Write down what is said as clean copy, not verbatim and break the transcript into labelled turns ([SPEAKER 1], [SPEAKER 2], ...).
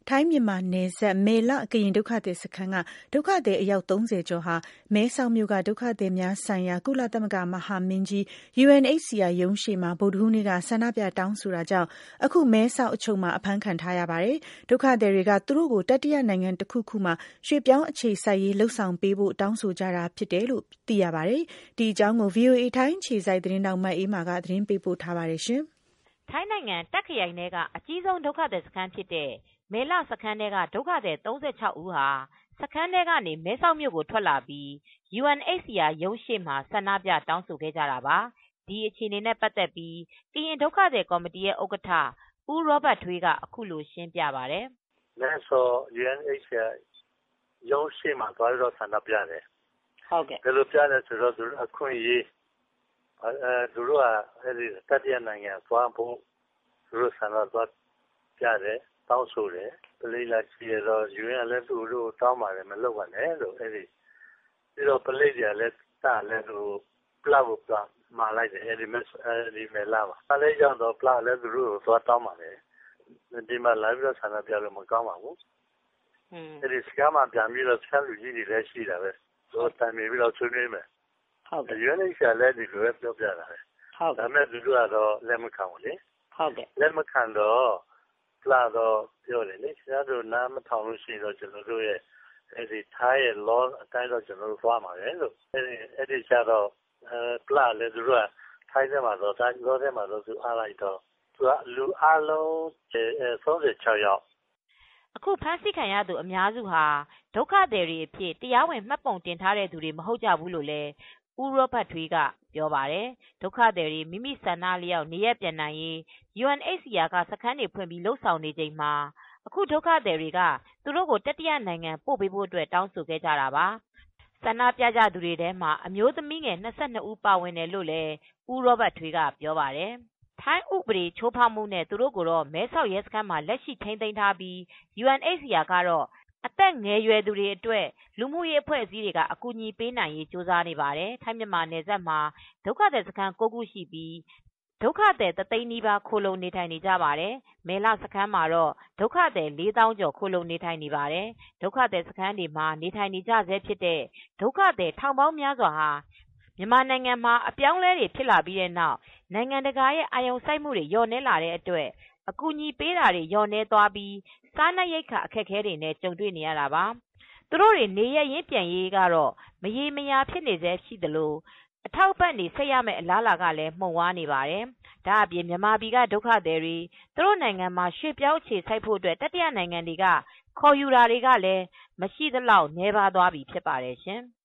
[SPEAKER 1] ထိုင်းမြန်မာနယ်စပ်မေလကရင်ဒုက္ခသည်စခန်းကဒုက္ခသည်အယောက်30ကျော်ဟာမဲဆောက်မြို့ကဒုက္ခသည်များဆိုင်ရာကုလသမဂ္ဂမဟာမင်းကြီး UNHCR ရုံးရှေ့မှာဗုဒ္ဓဟူးနေ့ကဆန္ဒပြတောင်းဆိုတာကြောင့်အခုမဲဆောက်အချုပ်မှာအဖမ်းခံထားရပါတယ်။ဒုက္ခသည်တွေကသူတို့ကိုတတိယနိုင်ငံတစ်ခုခုမှာရွှေ့ပြောင်းအခြေစိုက်ရေးလှုပ်ဆောင်ပေးဖို့တောင်းဆိုကြတာဖြစ်တယ်လို့သိရပါတယ်။ဒီအကြောင်းကို VOA ထိုင်းခြေစိုက်သတင်းတောက်မအေးမာကသတင်းပေးပို့ထားပါတယ်ရှင်
[SPEAKER 2] ။ထိုင်းနိုင်ငံတက်ခရိုင်ထဲကအကြီးဆုံးဒုက္ခသည်စခန်းဖြစ်တဲ့မဲလစခန်းထဲကဒုက္ခသည်36ဦးဟာစခန်းထဲကနေမဲဆောက်မြို့ကိုထွက်လာပြီး UNHCR ရုံးရှေ့မှာဆန္ဒပြတောင်းဆိုခဲ့ကြတာပါ။ဒီအခြေအနေနဲ့ပတ်သက်ပြီးကရင်ဒုက္ခသည်ကော်မတီရဲ့ဥက္ကဋ္ဌဦးရောဘတ်ထွေးကအခုလိုရှင်းပြပါတယ်
[SPEAKER 3] ။မဲဆောက် UNHCR ရုံးရှေ့မှာသွားပြီးဆန္ဒပြတယ်။
[SPEAKER 2] ဟုတ်ကဲ့။
[SPEAKER 3] ဘယ်လိုပြလဲဆိုတော့သူတို့အခွင့်အရေးသူတို့ကတတိယနိုင်ငံသွားဖို့သူတို့ဆန္ဒသွားပြတယ်တောင်းဆိုတယ်ပလိလာရှိရတော့ UN လည်းသူတို့တောင်းပါတယ်မလုပ်ပါနဲ့လို့ပြီးတော့ပလိတွေကလည်းတာလည်းသူပလောက်ကိုမှာလိုက်တယ်ဒီမဲလာပါအဲလည်းရောက်တော့ပလောက်လည်းသူတို့သွားတောင်းပါတယ်ဒီမှာလာပြီးတော့ဆန္ဒပြလို့မကောင်းပါဘူးစကားမှပြန်ပြီးတော့ဆန်းလူကြီးတွေလည်းရှိတာပဲတို့တိုင်ပြီးတော့ဆွေးနွေးမယ်
[SPEAKER 2] ဟုတ်ကဲ့
[SPEAKER 3] UNHCR လည်းဒီလိုပဲပြောပြတာပဲ
[SPEAKER 2] ဟုတ်
[SPEAKER 3] ဒါမဲ့သူတို့ကတော့လက်မခံဘူးလေ
[SPEAKER 2] ဟုတ်ကဲ့
[SPEAKER 3] လက်မခံတော့လာတော့ပြောတယ်လေဆရာတို့နားမထောင်လို့ရှိရင်တော့ကျွန်တော်တို့ရဲ့ထိုင်းရဲ့ law အတိုင်းတော့ကျွန်တော်တို့သွားမှာပဲလို့ဒီကျတော့ပလာလည်းသူတို့ကထိုင်းထဲမှာတော့တိုင်း law ထဲမှာတော့သူအားလိုက်တော့သူကလူအလုံး36ယောက်
[SPEAKER 2] အခုဖမ်းဆီးခံရသူအများစုဟာဒုက္ခသည်တွေအဖြစ်တရားဝင်မှတ်ပုံတင်ထားတဲ့သူတွေမဟုတ်ကြဘူးလို့လည်းဦးရောဘတ်ထွေးကပြောပါတယ်။ဒုက္ခသည်တွေမိမိဆန္ဒလျောက်နေရပြန်နိုင်ရေး UNHCR ကစခန်းတွေဖွင့်ပြီးလှုပ်ဆောင်နေချိန်မှာအခုဒုက္ခသည်တွေကသူတို့ကိုတတိယနိုင်ငံပို့ပေးဖို့အတွက်တောင်းဆိုခဲ့ကြတာပါ။ဆန္ဒပြကြသူတွေထဲမှာအမျိုးသမီးငယ်22ဦးပါဝင်တယ်လို့လည်းဦးရောဘတ်ထွေးကပြောပါတယ်။ထိုင်းဥပဒေချိုးဖောက်မှုနဲ့သူတို့ကိုတော့မဲဆောက်ရဲစခန်းမှာလက်ရှိထိန်းသိမ်းထားပြီး UNHCR ကတော့အသက်ငယ်ရွယ်သူတွေအတွက်လူမှုရေးအဖွဲ့အစည်းတွေကအကူအညီပေးနိုင်ရေးကြိုးစားနေပါတယ်။ထိုင်းမြန်မာနယ်စပ်မှာဒုက္ခသည်စခန်း9ခုရှိပြီးဒုက္ခသည်တသိန်းနီးပါးခိုလုံနေထိုင်နေကြပါတယ်။မဲလစခန်းမှာတော့ဒုက္ခသည်4000ကျော်ခိုလုံနေထိုင်နေပါတယ်။ဒုက္ခသည်စခန်းတွေမှာနေထိုင်နေကြဆဲဖြစ်တဲ့ဒုက္ခသည်ထောင်ပေါင်းများစွာဟာမြန်မာနိုင်ငံမှာအပြောင်းအလဲတွေဖြစ်လာပြီးတဲ့နောက်နိုင်ငံတကာရဲ့အာရုံစိုက်မှုတွေလျော့နည်းလာတဲ့အတွက်အကူအညီပေးတာတွေလျော့နည်းသွားပြီးစားနပ်ရိက္ခာအခက်အခဲတွေနဲ့ကြုံတွေ့နေရတာပါ။သူတို့တွေနေရရင်ပြန်ရေးကတော့မရေမရာဖြစ်နေစေရှိသလိုအထောက်ပံ့တွေဆက်ရမယ့်အလားအလာကလည်းမှုံဝါးနေပါတယ်။ဒါအပြင်မြန်မာပြည်ကဒုက္ခသည်တွေသူတို့နိုင်ငံမှာရွှေ့ပြောင်းအခြေစိုက်ဖို့အတွက်တတိယနိုင်ငံတွေကခေါ်ယူတာတွေကလည်းမရှိသလောက်နည်းပါးသွားပြီဖြစ်ပါတယ်ရှင်။